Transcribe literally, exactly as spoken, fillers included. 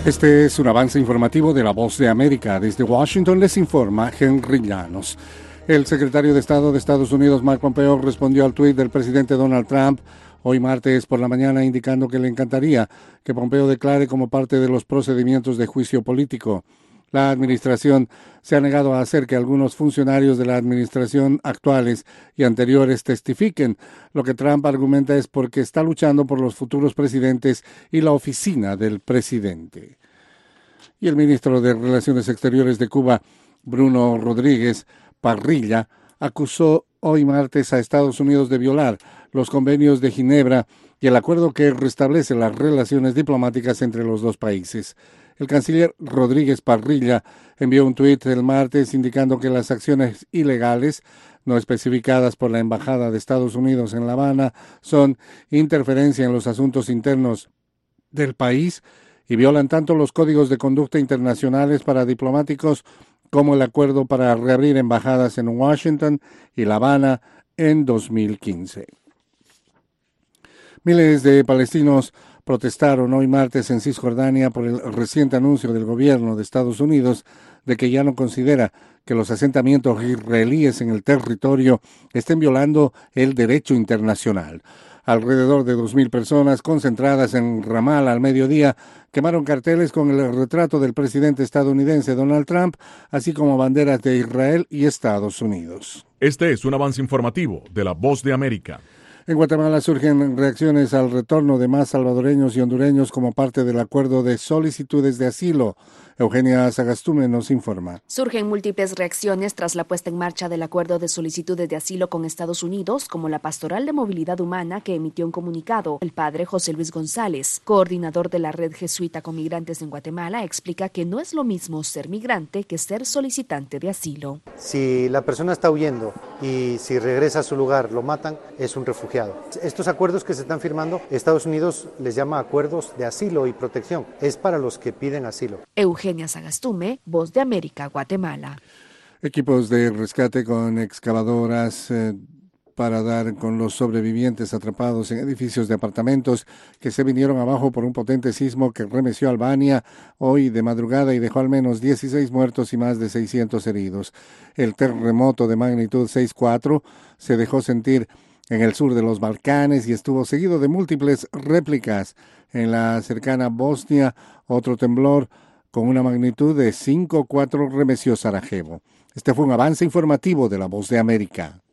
Este es un avance informativo de La Voz de América. Desde Washington les informa Henry Llanos. El secretario de Estado de Estados Unidos, Mike Pompeo, respondió al tuit del presidente Donald Trump hoy martes por la mañana, indicando que le encantaría que Pompeo declare como parte de los procedimientos de juicio político. La administración se ha negado a hacer que algunos funcionarios de la administración actuales y anteriores testifiquen. Lo que Trump argumenta es porque está luchando por los futuros presidentes y la oficina del presidente. Y el ministro de Relaciones Exteriores de Cuba, Bruno Rodríguez Parrilla, acusó hoy martes a Estados Unidos de violar los convenios de Ginebra y el acuerdo que restablece las relaciones diplomáticas entre los dos países. El canciller Rodríguez Parrilla envió un tuit el martes indicando que las acciones ilegales no especificadas por la Embajada de Estados Unidos en La Habana son interferencia en los asuntos internos del país y violan tanto los códigos de conducta internacionales para diplomáticos como el acuerdo para reabrir embajadas en Washington y La Habana en dos mil quince. Miles de palestinos protestaron hoy martes en Cisjordania por el reciente anuncio del gobierno de Estados Unidos de que ya no considera que los asentamientos israelíes en el territorio estén violando el derecho internacional. Alrededor de dos mil personas concentradas en Ramallah al mediodía quemaron carteles con el retrato del presidente estadounidense Donald Trump, así como banderas de Israel y Estados Unidos. Este es un avance informativo de La Voz de América. En Guatemala surgen reacciones al retorno de más salvadoreños y hondureños como parte del acuerdo de solicitudes de asilo. Eugenia Sagastume nos informa. Surgen múltiples reacciones tras la puesta en marcha del acuerdo de solicitudes de asilo con Estados Unidos, como la Pastoral de Movilidad Humana, que emitió un comunicado. El padre José Luis González, coordinador de la Red Jesuita con Migrantes en Guatemala, explica que no es lo mismo ser migrante que ser solicitante de asilo. Si la persona está huyendo y si regresa a su lugar lo matan, es un refugiado. Estos acuerdos que se están firmando, Estados Unidos les llama acuerdos de asilo y protección. Es para los que piden asilo. Eugenia Sagastume, Voz de América, Guatemala. Equipos de rescate con excavadoras eh, para dar con los sobrevivientes atrapados en edificios de apartamentos que se vinieron abajo por un potente sismo que remeció Albania hoy de madrugada y dejó al menos dieciséis muertos y más de seiscientos heridos. El terremoto de magnitud seis punto cuatro se dejó sentir en el sur de los Balcanes y estuvo seguido de múltiples réplicas. En la cercana Bosnia, otro temblor con una magnitud de cinco punto cuatro remeció Sarajevo. Este fue un avance informativo de La Voz de América.